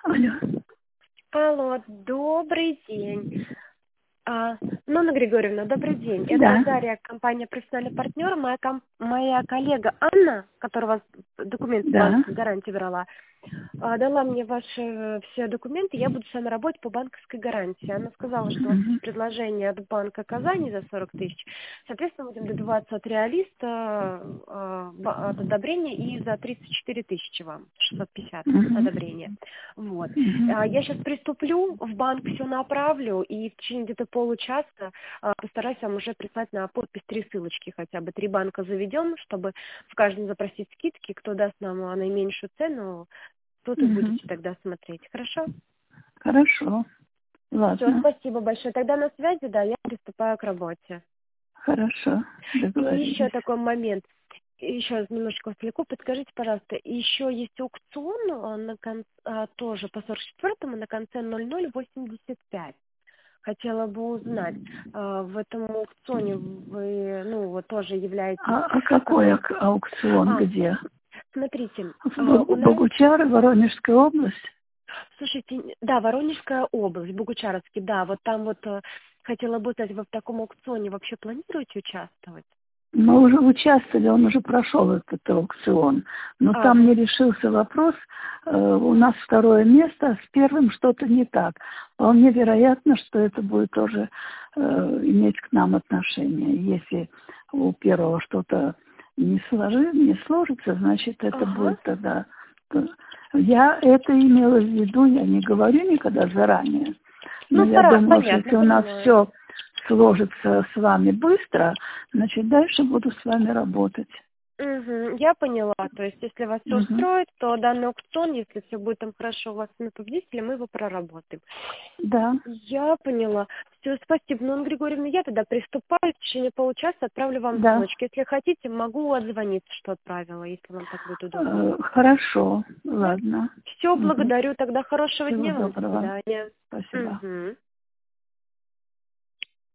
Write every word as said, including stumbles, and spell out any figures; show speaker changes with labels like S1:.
S1: Алло.
S2: Алло, добрый день. А, Нонна Григорьевна, добрый день.
S1: Да.
S2: Это Дарья, компания «Профессиональный партнер». Моя, ком- моя коллега Анна, которая у вас документы
S1: Да.
S2: банковской гарантии брала, а, дала мне ваши э, все документы, я буду с вами работать по банковской гарантии. Она сказала, что у вас есть
S1: Мгм.
S2: предложение от Банка Казани за сорок тысяч. Соответственно, будем добиваться от реалиста э, ба- от одобрения и за тридцать четыре тысячи вам, шестьсот пятьдесят
S1: Мгм.
S2: одобрение. Вот. А,
S1: Мгм.
S2: Я сейчас приступлю, в банк все направлю, и в течение где-то получаса а, постараюсь вам уже прислать на подпись три ссылочки хотя бы. Три банка заведем, чтобы в каждом запросить скидки, кто даст нам а, наименьшую цену, тут и
S1: Мгм.
S2: будете тогда смотреть. Хорошо?
S1: Хорошо.
S2: Все,
S1: Ладно.
S2: спасибо большое. Тогда на связи, да, я приступаю к работе.
S1: Хорошо.
S2: И еще
S1: Договорились.
S2: такой момент. Еще немножечко отвлеку. Подскажите, пожалуйста, еще есть аукцион а, на кон- а, тоже по сорок четвёртому на конце ноль ноль восемьдесят пять. Хотела бы узнать, а, в этом аукционе вы, ну, вот тоже являетесь...
S1: А, а какой
S2: какой-
S1: ак- аукцион?
S2: А,
S1: Где?
S2: смотрите,
S1: В
S2: а,
S1: Богу-
S2: у нас...
S1: Богучары, Воронежская область?
S2: Слушайте, да, Воронежская область, Богучаровский, да, вот там вот э, хотела бы узнать, вы в таком аукционе вообще планируете участвовать?
S1: Мы уже участвовали, он уже прошел этот аукцион. Но
S2: А,
S1: там не
S2: вы...
S1: решился вопрос. э, У нас второе место, а с первым что-то не так. Вполне вероятно, что это будет тоже э, иметь к нам отношение. Если у первого что-то не, сложи, не сложится, значит, это
S2: Ага,
S1: будет тогда... э, Я это имела в виду, я не говорю никогда заранее. Но
S2: ну,
S1: я
S2: пора,
S1: думала, что
S2: понятно,
S1: если у нас
S2: понимаю.
S1: все сложится с вами быстро, значит, дальше буду с вами работать.
S2: Угу, я поняла. То есть, если вас все
S1: Мгм.
S2: устроит, то данный аукцион, если все будет там хорошо у вас на победителя, мы его проработаем.
S1: Да,
S2: Я поняла. Все, спасибо, Нонна Григорьевна. Я тогда приступаю, в течение получаса отправлю вам
S1: да.
S2: ссылочки. Если хотите, могу отзвониться, что отправила, если вам так будет удобнее.
S1: Э, Хорошо,
S2: Да?
S1: ладно.
S2: Все,
S1: Мгм.
S2: благодарю. Тогда хорошего
S1: Всего
S2: дня вам. До
S1: доброго.
S2: свидания.
S1: Спасибо.
S2: Угу.